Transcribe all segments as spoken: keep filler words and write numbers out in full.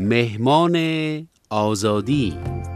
مهمان آزادی.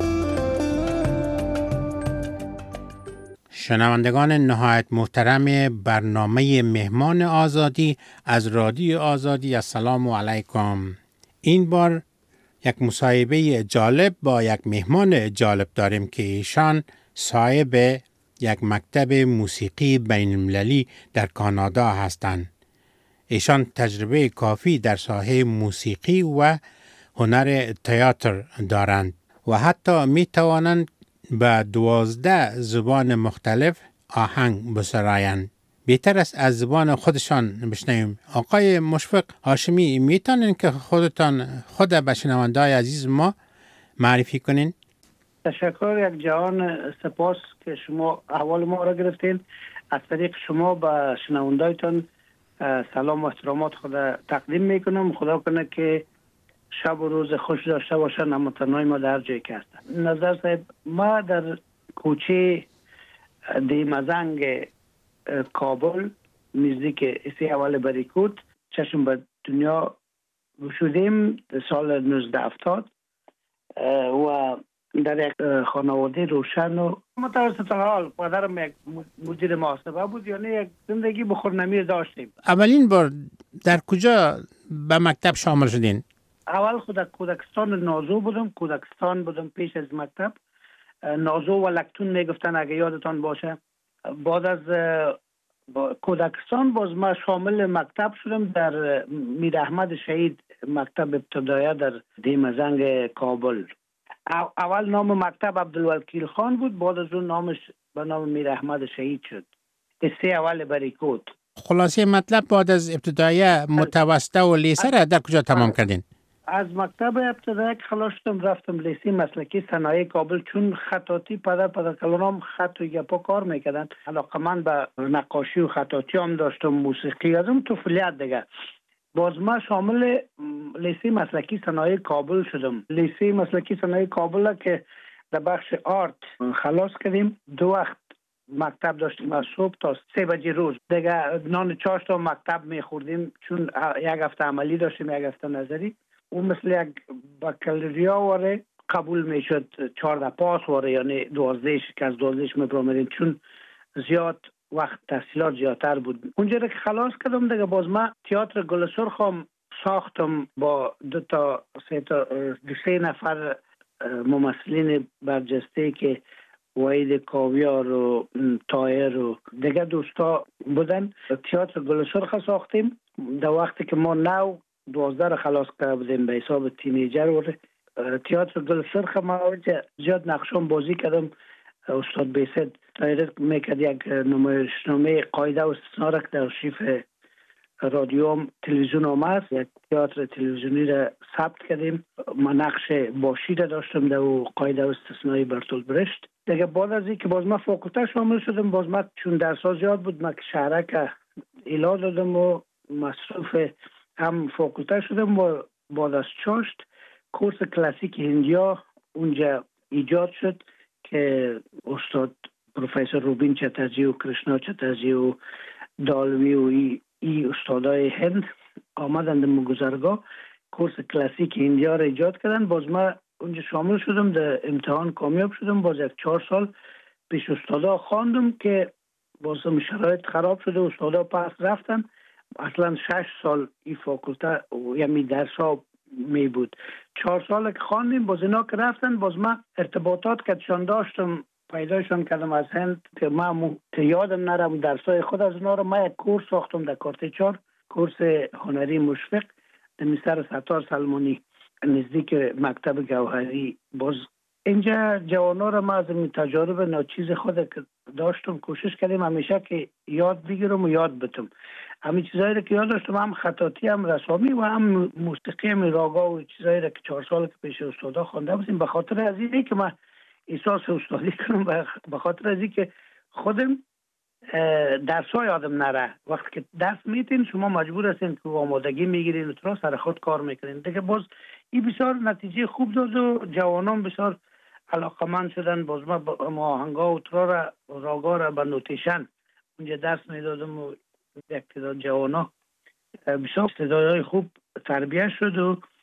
شنوندگان نهایت محترم برنامه مهمان آزادی از رادیو آزادی، السلام علیکم. این بار یک مصاحبه جالب با یک مهمان جالب داریم که ایشان صاحب یک مکتب موسیقی بین المللی در کانادا هستند. ایشان تجربه کافی در ساحه موسیقی و هنر تئاتر دارند و حتی می توانند به دوازده زبان مختلف آهنگ بسرایند. بهتر است از زبان خودشان بشنویم. آقای مشفق هاشمی، میتونین که خودتان خود به شنونده‌های عزیز ما معرفی کنین؟ تشکر یک جهان سپاس که شما احوال ما را گرفتین. از طریق شما به شنوندهایتان سلام و احترامات خود تقدیم میکنم. خدا کنه که شب و روز خوش داشته باشن هموطنان ما در جایی که هستن. نظر صاحب، ما در کوچه دیمزنگ کابل نزدیک اسی اول بریکوت چشم به دنیا شدیم سال نوزده هفتاد و در یک خانواده روشن و متوسط حال. پدرم یک مدیر محاسبه بود، یعنی یک زندگی بخورنمی داشتیم. اولین بار در کجا به مکتب شامل شدین؟ اول خود کودکستان نازو بودم، کودکستان بودم پیش از مکتب. نازو و لکتون میگفتن اگه یادتان باشه. بعد از کودکستان باز ما شامل مکتب شدم در میر احمد شهید مکتب ابتدایی در دیمزنگ کابل. اول نام مکتب عبدالوکیل خان بود، بعد از اون نامش به نام میر احمد شهید شد. سه اول بریکوت. خلاصه مطلب بعد از ابتدایی متوسطه و لیسه را در کجا تمام کردین؟ از مکتب ابتدایی که خلاص شدم رفتم لیسه مسلکی صنایع کابل، چون خطاطی پدر پدر کلانم خط و گپا کار میکردن. علاقه من به نقاشی و خطاطی هم داشتم، موسیقی از اون طفولیت دیگه. باز ما شامل لیسه مسلکی صنایع کابل شدم. لیسه مسلکی صنایع کابل که در بخش آرت خلاص کردیم. دو وقت مکتب داشتیم، از صبح تا سه بجه روز دیگه نان چاشت تا مکتب میخوردیم، چون یک هفته عملی داشتیم یک هفته نظری. اون مثل یک بکالوریا واره قبول میشد، چهارده پاس واره، یعنی دوازدهش که از دوازدهش میبرامدیم، چون زیاد وقت تحصیلات زیادتر بود. اونجا که خلاص کردم دیگه باز ما تئاتر گل سرخ هم ساختم با دو تا سه تا دو سه نفر ممثلین برجسته که وحید کاویار و طاهر و دیگه دوستا بودن. تئاتر گل سرخ ساختیم. در وقتی که ما نو دوازده را خلاص کرده بودیم به حساب تینیجر و تئاتر گل سرخ ما زیاد نقشان بازی کردم. استاد بیسد تایرک میکرد یک نمایشنامه قاعده و استثنا را که در آرشیف رادیو هم تلویزیون هم هست، یک تئاتر تلویزیونی را ثبت کردیم. من نقش باشی را داشتم در قاعده و استثنای برتولد برشت. دیگه بعد از اینکه باز ما فاکولته شامل شدم، باز ما چون درس‌ها زیاد بود ما که شهرک ایلا دادم و مصروف هم فاکولته شدم و بعد از چاشت کورس کلاسیک هندیا اونجا ایجاد شد که استاد پروفسور روبین چترجی و کرشنا چترجی و دالوی و ای, ای استادای هند آمدند مگذرگاه کورس کلاسیک هندیا را ایجاد کردن. باز ما اونجا شامل شدم، در امتحان کامیاب شدم. باز یک چهار سال پیش استادا خواندم که باز شرایط خراب شده، استادا پس رفتن. اصلا شش سال این فاکولته یعنی درس ها می بود. چهار سال که خواندیم، باز اینا که رفتن باز ما ارتباطات که چون داشتم پیدایشان کردم از هند که ما یادم نرم درسای خود از اونا رو. ما یک کورس ساختم در کارت چهار، کورس هنری مشفق در مستر ستار سلمانی نزدیک مکتب گوهری. باز اینجا جوانا رو ما از این تجارب ناچیز خود که داشتم کوشش کردیم همیشه که یاد بگیرم و یاد بتم. همین چیزایی رو که یاد داشتم، هم خطاطی هم رسامی و هم موسیقی هم راگا و چیزایی رو که چهار سال که پیش استادا خوانده بودیم. به خاطر از اینه که من احساس استادی کنم، به خاطر از اینه که خودم درس‌ها یادم نره. وقتی که درس میتین شما مجبور هستین که آمادگی میگیرین و ترا سر خود کار میکنین دیگه. باز این بسیار نتیجه خوب داد و جوانان بسیار علاقمند شدن. باز ما آهنگا و ترا را راگا را به نوتیشن اونجا درس میدادم و یک تعداد جوانا بسیار استعدادهای خوب تربیت شد و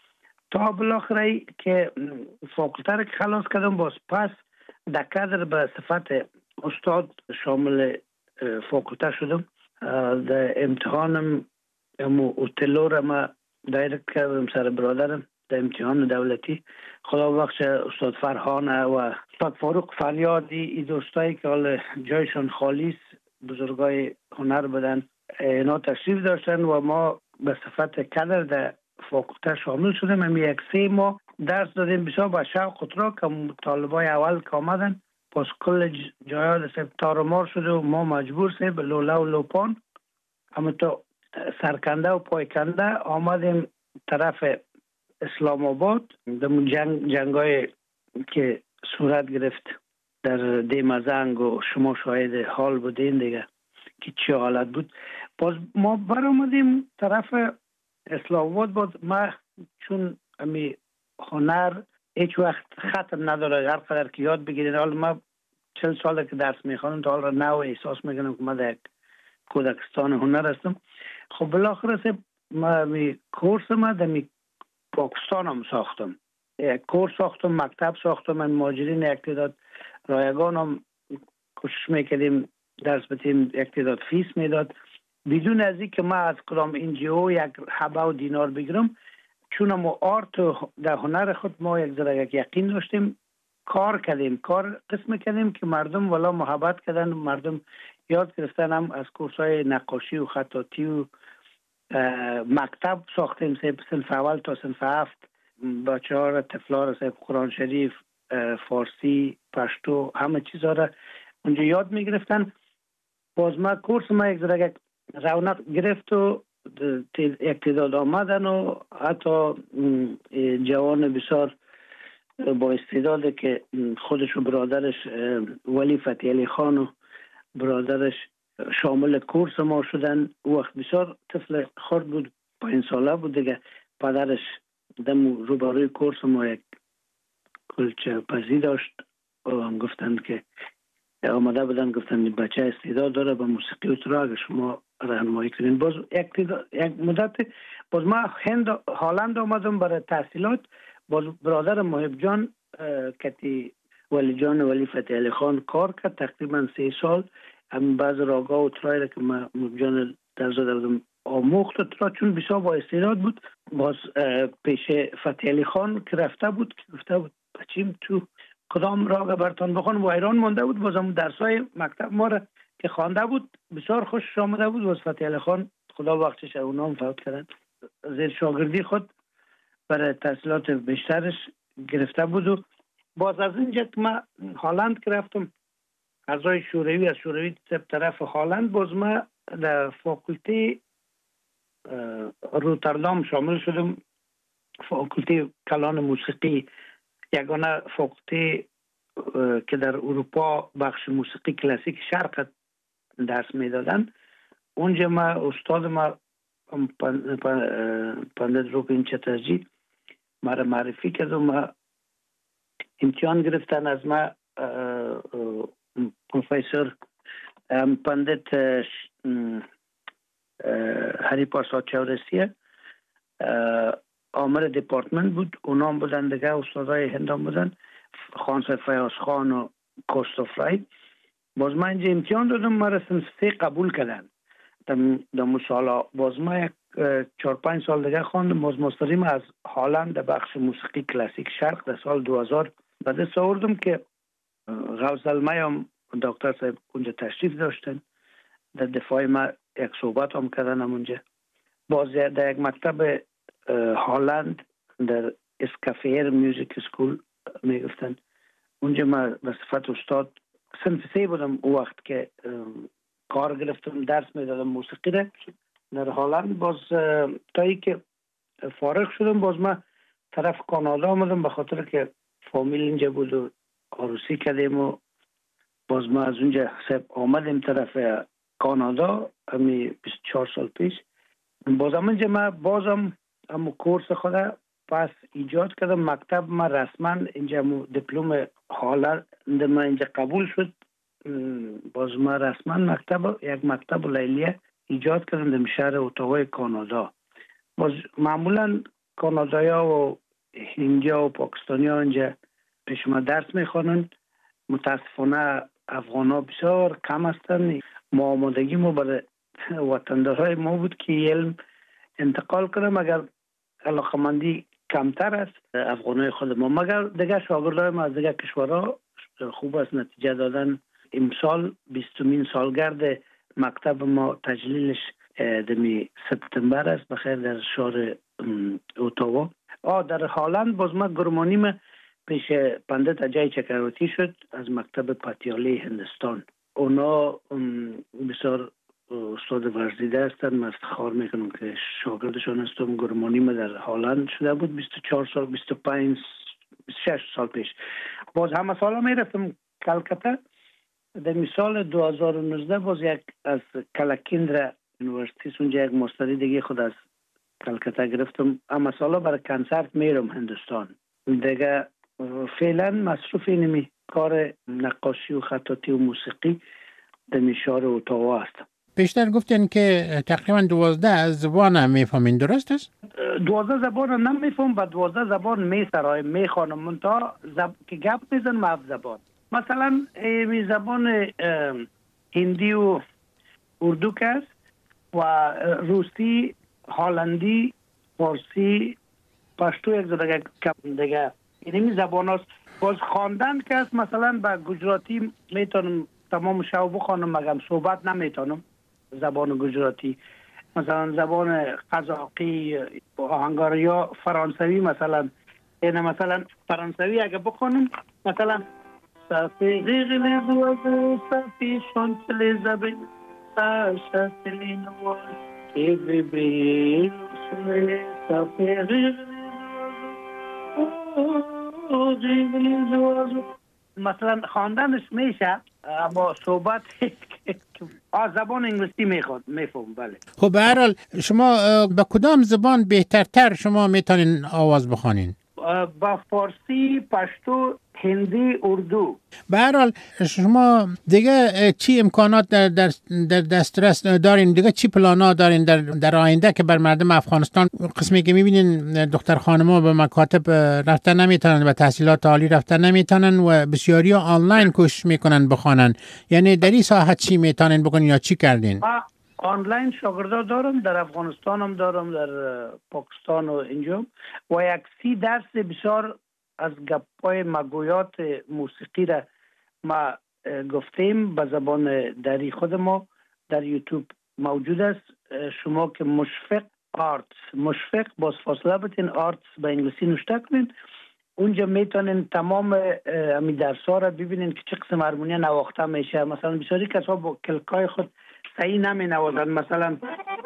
تا بالاخره که فاکولته که خلاص کردم، باز پس در کادر به صفت استاد شامل فاکولته شدم. در امتحانم امو اوتلو را ما دایرکت کردم سر برادرم در امتحان دولتی. خدا بخش استاد فرهان و استاد فاروق فریادی، این دوستایی که حال جایشان خالی است، بزرگای هنر بودن، اینا تشریف داشتن و ما به صفت کادر در فاکولته شامل شدم. هم یک سه ماه درس دادیم بسیار با شوق و ترا که طالبای اول که آمدن باز کل جایات سب تارمار شده و ما مجبور سه به لولا و لوپان اما تو سرکنده و پایکنده آمدیم طرف اسلام آباد. در جنگ جنگای که صورت گرفت در دیمزنگ و شما شاهد حال بودین دیگه که چی حالت بود. باز ما بر آمدیم طرف اسلام آباد. باز ما چون امی هنر هیچ وقت ختم نداره، هر قدر که یاد بگیرین. حال ما چل ساله که درس میخوانم تا حال را نو احساس میکنم که ما در یک کودکستان هنر هستم. خب بالاخره ما می کورس ما در می پاکستان هم ساختم، یک کورس ساختم، مکتب ساختم. من ماجرین یک تعداد رایگان هم کوشش میکردیم درس بدیم، یک تعداد فیس میداد بدون از این که ما از کدام انجی او یک حبه و دینار بگیرم. چون ما آرت در هنر خود ما یک ذره یک یقین داشتیم، کار کردیم، کار قسم کردیم که مردم والا محبت کردن، مردم یاد گرفتن. هم از کورس های نقاشی و خطاطی و مکتب ساختیم، صنف اول تا صنف هفت. بچه ها را طفلا را قرآن شریف، فارسی، پشتو، همه چیزها را اونجا یاد می گرفتن. باز ما کورس ما یک ذره رونق گرفت و یک تعداد آمدن و حتی جوان بسیار با استعداده که خودش و برادرش ولی فتحی علی خان و برادرش شامل کورس ما شدن. وقت بسیار طفل خرد بود، پنج ساله بود دیگه. پدرش دم روبروی کورس ما یک کلچه پزی داشت و هم گفتند که آمده بودن، گفتند بچه استعداد داره به موسیقی و ترا، اگه شما راهنمایی کنین. باز یک, یک مدت باز ما هند هالند آمدم برای تحصیلات. باز برادر محب جان کتی ولی جان ولی فتحی علی خان کار کرد تقریبا سه سال. هم بعض راگا و ترای را که ما محب جان در زدم آموخت و ترا چون بسیار با استعداد بود. باز پیش فتحی علی خان که رفته بود که گفته بود بچیم تو کدام راگ برتان بخوان و ایران مانده بود. باز هم درسای مکتب ما را که خوانده بود بسیار خوش آمده بود. باز فتحی علی خان خدا بخشش اونا هم فوت کردن، زیر شاگردی خود برای تحصیلات بیشترش گرفته بود. و باز از اینجا که ما هالند که رفتم اعضای شوروی، از شوروی طرف هالند، باز ما در فاکولته روتردام شامل شدم. فاکولته کلان موسیقی یگانه فاکولته که در اروپا بخش موسیقی کلاسیک شرق درس میدادن. اونجا ما استاد ما پندت روپین چترجی ما را معرفی کرد و ما امتحان گرفتن از ما. پروفیسور پندت هری پرساد چورسیه آمر دیپارتمنت بود، اونا هم بودن دیگه، استادای هند هم بودن، خانسر فیاض خان و کوستوفرای. باز من اینجا امتحان دادم، ما را صنف سه قبول کردن در مسالا. باز ما یک چهار پنج سال دیگه خواندم. باز ماستریم از هالند در بخش موسیقی کلاسیک شرق در سال دو هزار به دست آوردم که غوث المی هم دکتر صاحب اونجا تشریف داشتن، در دفاع ما یک صحبت هم کردن اونجا. باز در یک مکتب هالند در اسکافیر میوزیک اسکول میگفتن، اونجا ما به صفت استاد صنف سه بودم. او وقت که کار گرفتم درس میدادم موسیقی را در هالند. باز تا ای که فارغ شدم باز ما طرف کانادا آمدم، به خاطر که فامیل اینجا بود و عروسی کردیم و باز ما از اونجا سب آمدیم طرف کانادا همی بیست و چهار سال پیش. باز هم اینجا ما بازم همو کورس خود پس ایجاد کردم. مکتب ما رسما اینجا دیپلم هالند ما اینجا قبول شد. باز ما رسما مکتب یک مکتب لیلیه ایجاد کردم در شهر اتاوا کانادا. باز معمولا کانادایا و اینجا و پاکستانی ها اینجا پیش ما درس میخوانن. متاسفانه افغان ها بسیار کم هستند. ما آمادگی ما برای وطندارهای ما بود که علم انتقال کنه، مگر علاقمندی کمتر است افغان های خود ما. مگر دیگه شاگردای ما از دیگه کشورها خوب است نتیجه دادن. امسال بیستمین سالگرد مکتب ما تجلیلش دمی سپتامبر است بخیر در شهر اوتاوا. آ در هالند باز ما گرمانیم پیش پندت اجای چکرواتی شد از مکتب پتیالی هندستان. اونا بسیار استاد ورزیده هستند. من افتخار میکنم که شاگردشان هستم. گرمانیم در هالند شده بود بیست و چهار سال بیست و پنج بیست و شش سال پیش. باز همه سالا میرفتم کلکته. در مثال دو هزار و نوزده باز یک از کلکیندرا یونیورسیتی اونجا یک مستری دیگه خود از کلکته گرفتم. اما سالا برای کنسرت میرم هندوستان. دیگه فعلا مصروف اینمی کار نقاشی و خطاطی و موسیقی در میشار اوتاوا هستم. بیشتر گفتین که تقریبا دوازده زبان هم میفهمین، درست است؟ دوازده زبان هم نمیفهم و دوازده زبان میسرایم میخوانم منتها زب... که گپ میزنم هفت زبان. مثلا می زبان هندی و اردو که است و روسی، هالندی، فارسی، پشتو یک دیگه کم دیگه اینمی زبان هست. باز خواندن که است مثلا با گجراتی میتونم تمام شو بخوانم مگم صحبت نمیتونم زبان گجراتی. مثلا زبان قزاقی، هنگاریا، فرانسوی مثلا اینه مثلا فرانسوی اگه بخوانم مثلا صافی غیغلی دوازه صافی شانتلی زبین ساشتلی نواز ایوی بیل سلی صافی غیغلی دوازه مثلا خواندنش میشه اما صحبت آ زبان انگلیسی میخواد میفهم. بله. خب به هر حال شما با کدام زبان بهترتر شما میتونین آواز بخوانین؟ با فارسی، پشتو، هندی، اردو. به هر حال شما دیگه چی امکانات در در در دسترس دارین؟ دیگه چی پلانا دارین در در آینده که بر مردم افغانستان؟ قسمی که میبینین دختر خانم‌ها به مکاتب رفتن نمیتونن و تحصیلات عالی رفتن نمیتونن و بسیاری آنلاین کوشش میکنن بخوانن. یعنی در این ساحه چی میتونین بکنین یا چی کردین؟ آنلاین شاگردا دارم، در افغانستان هم دارم، در پاکستان و اینجا و یک سی درس بسیار از گپای مگویات موسیقی را ما گفتیم به زبان دری خود ما در یوتیوب موجود است. شما که مشفق آرتس، مشفق باز فاصله بتین آرتس به انگلیسی نوشته کنین، اونجا میتونین تمام امی درس‌ها را ببینین که چه قسم هارمونی نواخته میشه. مثلا بسیاری کسا با کلکای خود صحیح نمی نوازن. مثلا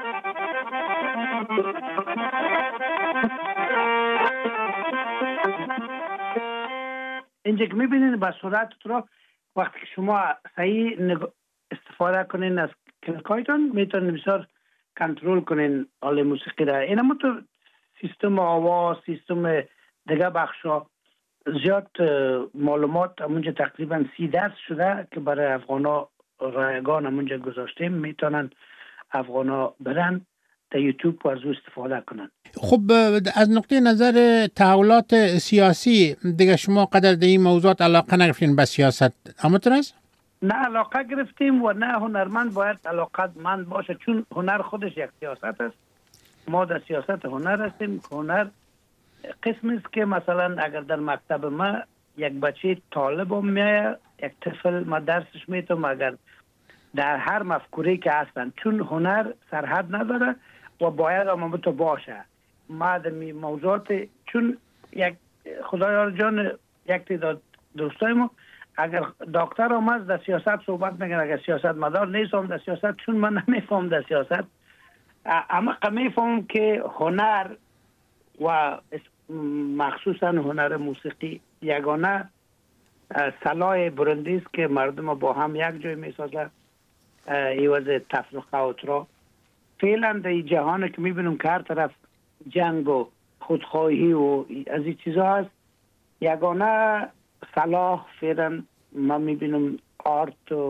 اینجا که میبینین با صورت رو وقتی که شما صحیح استفاده کنین از کلکایتون میتونین بسیار کنترل کنین آل موسیقی را. این هم تو سیستم آواز، سیستم دیگه بخشا زیاد معلومات همونجا تقریبا سی درس شده که برای افغانا رایگان همونجا گذاشتیم. میتونن افغانا برن در یوتیوب و از او استفاده کنن. خب از نقطه نظر تحولات سیاسی دیگه شما قدر در این موضوعات علاقه نگرفتین به سیاست؟ همونطور است؟ نه علاقه گرفتیم و نه هنرمند باید علاقه مند باشه، چون هنر خودش یک سیاست است. ما در سیاست هنر هستیم. هنر قسمی است که مثلا اگر در مکتب ما یک بچه طالب هم میایه، یک طفل ما درسش میتونم اگر در هر مفکوره که هستن، چون هنر سرحد نداره و باید هم تو باشه. ما در موضوعات چون یک خدایار جان یک تعداد دوستای ما اگر دکتر آمد در سیاست صحبت میکنه، اگر سیاست مدار نیستم در سیاست، چون من نمیفهم در سیاست. اما میفهم که هنر و مخصوصا هنر موسیقی یگانه سلاح برندی است که مردم با هم یک جای میسازه ایواز تفرقه و ترا. فعلا در جهان که میبینم که هر طرف جنگ و خودخواهی و از این چیزا هست، یگانه صلاح فعلا ما میبینم آرت و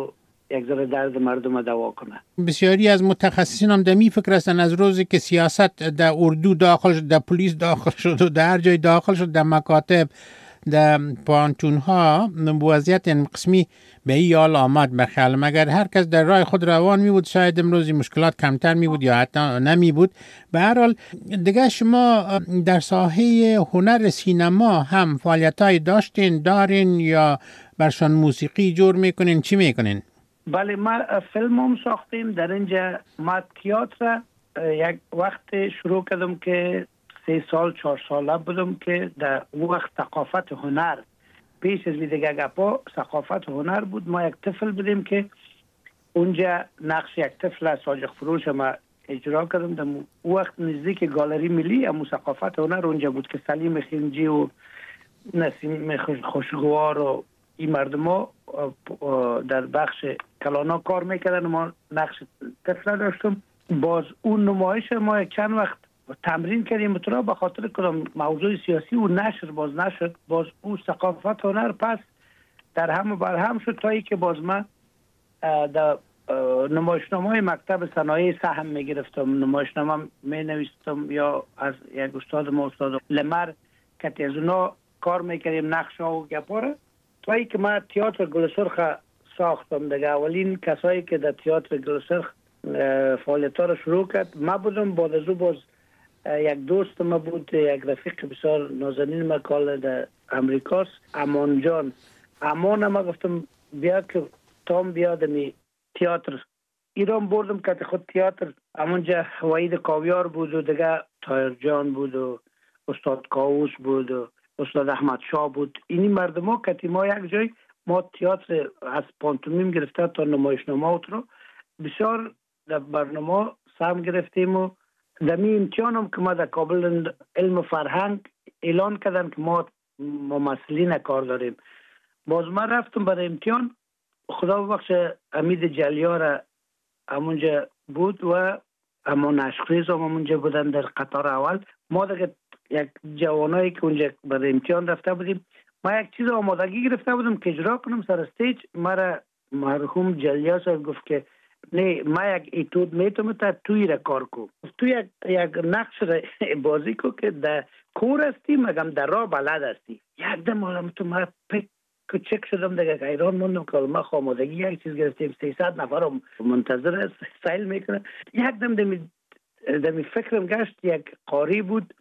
یک ذره درد مردم دوا کنه. بسیاری از متخصصین هم در می فکر هستن از روزی که سیاست در اردو داخل شد، در پلیس داخل شد و در هر جای داخل شد، در مکاتب، در پانتون ها، وضعیت این قسمی به این حال آمد. بخیال مگر هر کس در راه خود روان می بود شاید امروزی مشکلات کمتر می بود یا حتی نمی بود. به هر حال دیگه شما در ساحه هنر سینما هم فعالیت های داشتین دارین یا برشان موسیقی جور میکنین؟ چی میکنین؟ بله، ما فیلم هم ساختیم در اینجا. ما تئاتر یک وقت شروع کردم که سه سال چهار ساله بودم که در وقت ثقافت هنر پیش از دیگه گپا ثقافت هنر بود. ما یک طفل بودیم که اونجا نقش یک طفل ساجق فروش ما اجرا کردم. در وقت نزدیک گالری ملی امو ثقافت هنر اونجا بود که سلیم خنجی و نسیم خوشگوار و این مردم ها در بخش کلانا کار میکردن. ما نقش طفل داشتم. باز اون نمایش ما چند وقت تمرین کردیم تو به خاطر کدام موضوع سیاسی و نشر باز نشد. باز اون ثقافت هنر پس در هم و بر هم شد تا ای که باز من در نمایشنامه مکتب صنایع سهم میگرفتم، نمایشنامه می نوشتم یا از یک استاد ما استاد لمر که از اونا کار میکردیم نقش ها و گپاره تا ای که من تئاتر گلسرخ ساختم. دیگه اولین کسایی که در تئاتر گلسرخ فعالیت ها رو شروع کرد ما بودم. بعد از او باز یک دوست ما بود، یک رفیق بسیار نازنین ما کال در امریکاست، امان جان. امان ما گفتم بیا که تام بیاد می تئاتر ایران بردم که خود تئاتر همونجا وحید کاویار بود و دیگه تایر جان بود و استاد کاووس بود و استاد احمد شاه بود. اینی مردم ها که ما یک جای ما تئاتر از پانتومیم گرفته تا نمایشنامه رو بسیار در برنامه سهم گرفتیم و دمی امتحان هم که ما در کابل علم فرهنگ اعلان کردن که ما ممثلین کار داریم. باز ما رفتم برای امتحان. خدا بخش امید جلیار همونجا بود و اما نشخیز هم همونجا بودن در قطار اول. ما دیگه یک جوانایی که اونجا برای امتحان رفته بودیم، ما یک چیز آمادگی گرفته بودم که اجرا کنم سر استیج. مرا مرحوم جلیار صاحب گفت که نه، ما یک ایتود میتونم تا توی را کار کو، تو یک یک نقش را بازی کو که در کور هستی مگم در راه بلد هستی. یک دم حالا تو ما پک چک شدم دیگه که ایران موندم که ما آمادگی یک چیز گرفتیم، سیصد نفر منتظر سیل میکنه. یک دم دمی دمی فکرم گشت یک قاری بود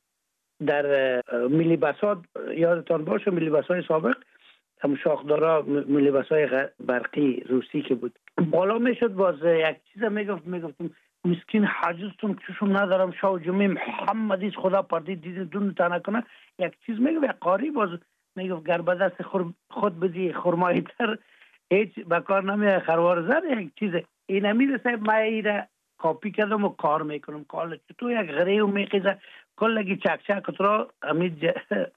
در ملی بسات، یادتان باشه ملی بسای سابق هم شاخدارا ملی بسای برقی روسی که بود بالا میشد. باز یک چیز میگفت میگفتم مسکین حاجزتون چشم ندارم شاو جمعه محمدیز خدا پردی دیدی دون تا نکنه. یک چیز میگفت یک قاری باز میگفت گر به دست خود بدی خرمایی تر هیچ بکار نمیه خروار زر. یک چیز این امیر صاحب ما ایره کاپی کردم و کار میکنم. کار تو یک غریو میخیزه کلگی چک چک تو امید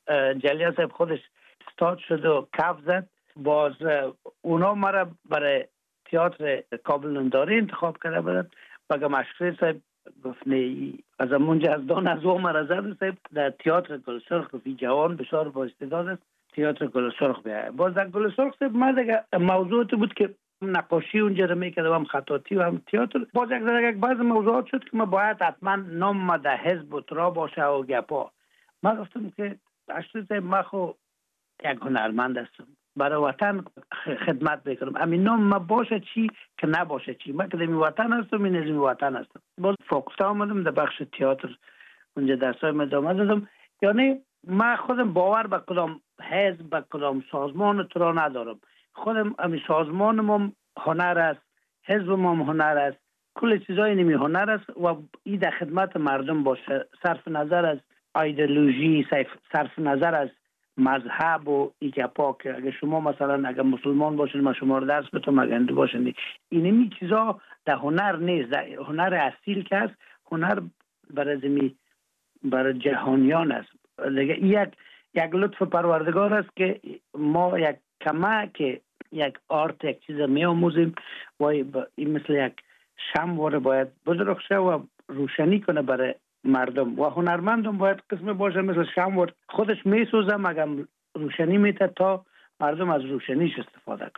جلیان صاحب خودش استاد شد و کف زد. باز اونا مرا برای تئاتر کابل ننداری انتخاب کرده بودن. بگه مشکل صاحب گفت نه از همونجا از دان از او مرا زد صاحب در تئاتر گلسرخ فی جوان بسیار با استعداد است تئاتر گلسرخ بیایه. باز در گلسرخ صاحب ما دیگه موضوع بود که نقاشی اونجا رو میکردم، هم خطاطی و هم تئاتر. باز یک دیگه یک بعض موضوعات شد که ما باید حتما نام ما در حزب و ترا باشه و گپا. ما گفتم که اشتر صاحب ما خو یک هنرمند هستم، برای وطن خدمت بکنم. همین نام ما باشه چی که نباشه چی. من که در وطن هستم، این از این وطن هستم. باز فاکستا آمدم در بخش تئاتر اونجا درسای ادامه دادم. یعنی من خودم باور به کدام حزب به کدام سازمان ترا ندارم. خودم همین سازمانم هم هنر است، حزبم هم هنر است، کل چیزای نمی هنر است و این در خدمت مردم باشه. صرف نظر از ایدئولوژی، صرف نظر از مذهب و ایگپا که اگه شما مثلا اگه مسلمان باشین ما شما رو درس بتون اگه هندو باشین، اینمی چیزا در هنر نیست. در هنر اصیل که است هنر برای زمین برای جهانیان است. دیگه یک یک لطف پروردگار است که ما یک کمک یک آرت یک چیز می آموزیم و این مثل یک شمع باید بدرخشه و روشنی کنه برای مردم و هنرمندم باید قسم باشه مثل شمع خودش می سوزه مگم روشنی میته تا مردم از روشنیش استفاده کنند.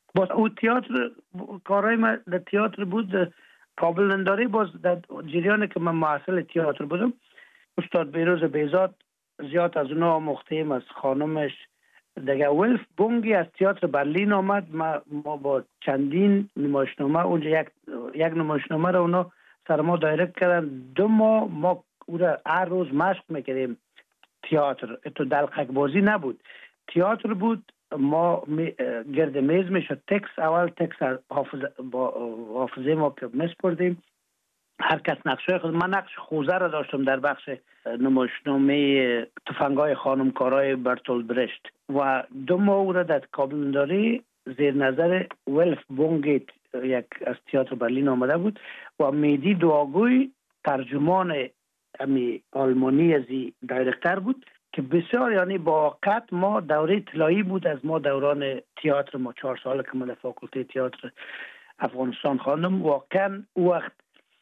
باز او تئاتر کارای ما در تئاتر بود. کابل ننداری باز در جریان که من معسل تئاتر بودم، استاد بیروز بیزاد زیاد از اونا آموختیم، از خانمش دیگه. ولف بونگی از تئاتر برلین آمد، ما, ما با چندین نمایشنامه اونجا یک یک نمایشنامه رو اونا سر ما دایرکت کردن. دو ماه ما او را هر روز مشق میکردیم. تئاتر تو دلقک بازی نبود، تئاتر بود. ما می گرد میز میشد، تکس اول تکس حافظ با حافظه ما که میسپردیم، هر کس نقشه خود. من نقش خوزه را داشتم در بخش نمایشنامه تفنگای خانمکارای برتول برشت و دو ماه را در کابل ننداری زیر نظر ولف بونگ یک از تئاتر برلین آمده بود و میدی دعاگوی ترجمان امی آلمانی ازی دایرکتر بود که بسیار یعنی با قط ما دوره طلایی بود از ما دوران تئاتر. ما چهار سال که من فاکولته تئاتر افغانستان خواندم. واقعا او وقت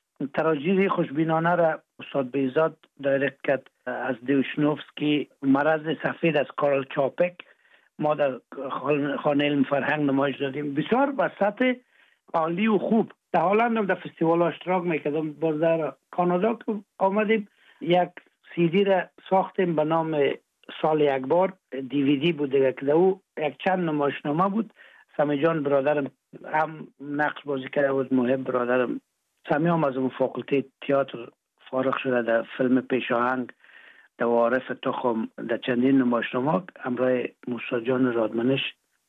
تراژدی خوشبینانه را استاد بیزاد دایرکت کرد از دیوشنوفسکی. مرض سفید از کارل چاپک ما در خانه علم فرهنگ نمایش دادیم، بسیار به سطح عالی و خوب. در هلند هم در فستیوال اشتراک میکردم. باز در کانادا که آمدیم یک سیدی را ساختیم به نام سال یک بار، دیویدی بود دیگه که او یک چند نمایشنامه بود. سمی جان برادرم هم نقش بازی کرده بود، محب برادرم. سمی هم از اون فاکولته تئاتر فارغ شده، در فیلم پیشاهنگ، در وارف تخم، در چندین نمایشنامه همراه موسی جان رادمنش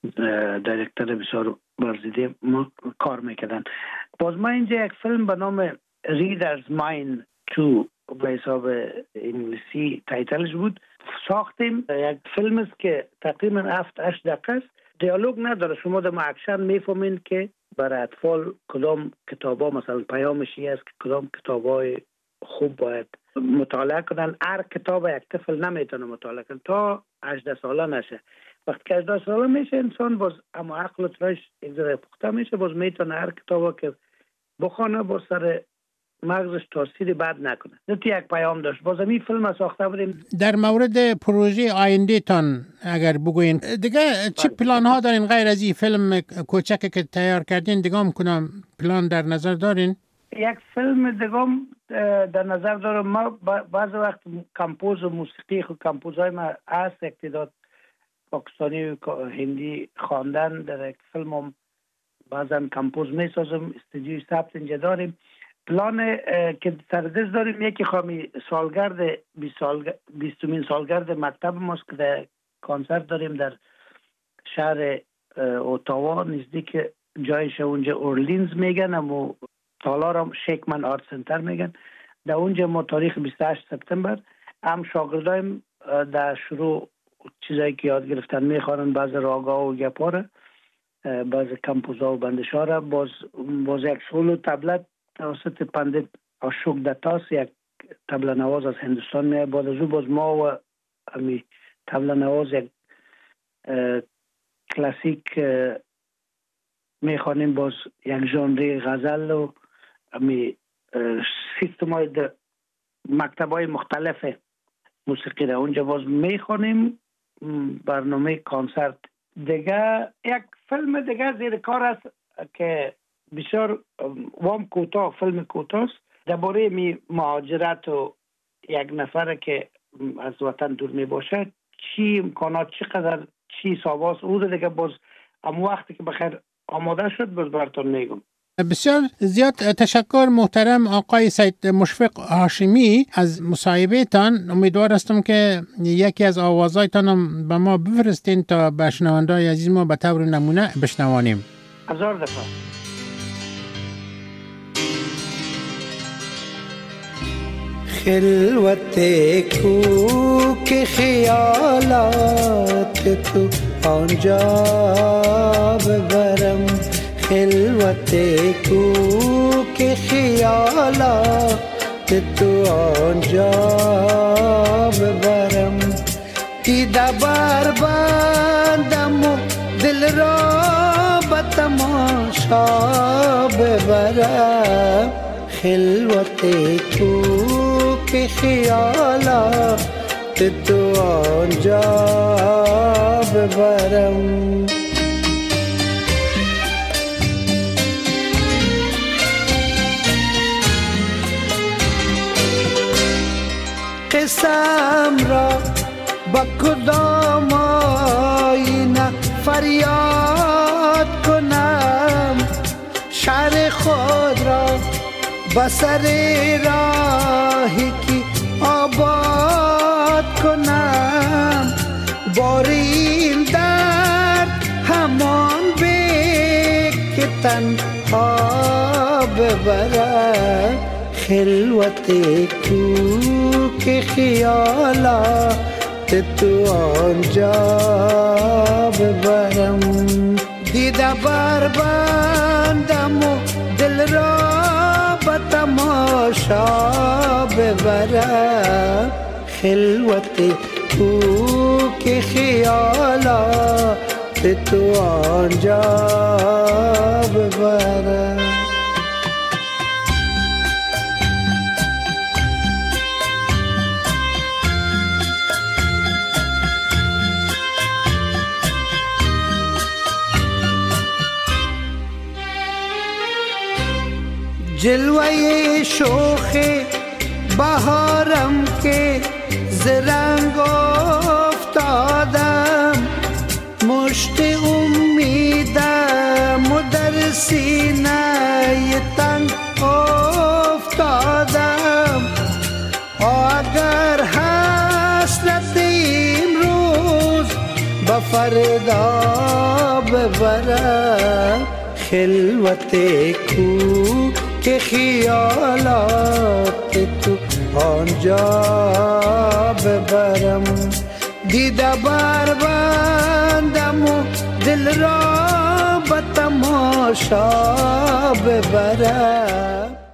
دایرکتر بسیار برزیده ما کار میکردن. باز ما اینجا یک فیلم به نام ریدرز ماین تو به حساب انگلیسی تایتلش بود ساختیم. یک فیلم است که تقریبا هفت هشت دقیقه است، دیالوگ نداره. شما در اکشن میفهمین که برای اطفال کدام کتابا مثلا پیامش است که کدام کتابای خوب باید مطالعه کنن. هر کتاب یک طفل نمیتونه مطالعه کنه تا هجده ساله نشه. وقتی که هجده ساله میشه انسان باز اما عقل و تراش یک ذره پخته میشه، باز میتونه هر کتابا که بخونه با سر مغزش تاثیر بد نکنه. نتی یک پیام داشت. باز همین فیلم ساخته بودیم. در مورد پروژه آینده تان اگر بگوین دیگه چه پلان ها دارین غیر از این فیلم کوچکی که تیار کردین؟ دیگه هم کنم پلان در نظر دارین؟ یک فیلم دیگه در نظر دارم. ما بعض وقت کمپوز و موسیقی خود کمپوزهای ما هست، اقتداد پاکستانی و هندی خواندن. در یک فیلم هم بعضا کمپوز می سازم، استودیوی ثبت اینجا داریم. پلان که سردست داریم یکی خواهی سالگرد بیستمین سالگرد مکتب ماست که در کنسرت داریم در شهر اوتاوا نزدیک جایش اونجا اورلینز میگن، اما تالار هم شیکمن آرت سنتر میگن. در اونجا ما تاریخ بیست و هشت سپتامبر هم شاگردایم در شروع چیزایی که یاد گرفتن میخوانن، بعض راگا و گپا، بعض کمپوزا و بندشا را. باز باز یک سولو تبلت توسط پندت اشوک دتاس یک تبله نواز از هندوستان میاد. بعد از او باز ما و امی تبله نواز یک کلاسیک میخوانیم، باز یک ژانر غزل و امی سیستم های مکتب های مختلف موسیقی را اونجا باز میخوانیم. برنامه کنسرت دیگه یک فیلم دیگه زیر کار است که بسیار وام کوتاه، فیلم کوتاه است درباره می مهاجرت و یک نفر که از وطن دور می باشد، چی امکانات، چقدر چی ساباس او دیگه باز اما وقتی که بخیر آماده شد باز براتون میگم. بسیار زیاد تشکر محترم آقای سید مشفق هاشمی از مصاحبه تان. امیدوار هستم که یکی از آوازهایتان هم به ما بفرستین تا به شنونده‌های عزیز ما به طور نمونه بشنوانیم. هزار دفعه. خلوت کوک خیالات تو آنجا ببرم، خلوت کوک خیالات تو آنجا ببرم، دیده بر بندم و دل را به تماشا ببرم، خلوت کوک خیالات تو آنجا ببرم. نفسم را با کدام آینه فریاد کنم، شهر خود را با سر راهی که آباد کنم. بار این درد همان به که تنها ببرم، خلوت کو که خیالات تو آنجا ببرم. دیده بر بندم و دل را به تماشا ببرم، خلوت کو که خیالات تو آنجا ببرم. جلوه شوخ بهارم که زرنگ افتادم، مشت امیدم و در سینه تنگ افتادم. اگر حسرت امروز به فردا ببرم، خلوت کو که خیالات تو آنجا ببرم. دیده بر بندم و دل را به تماشا ببرم.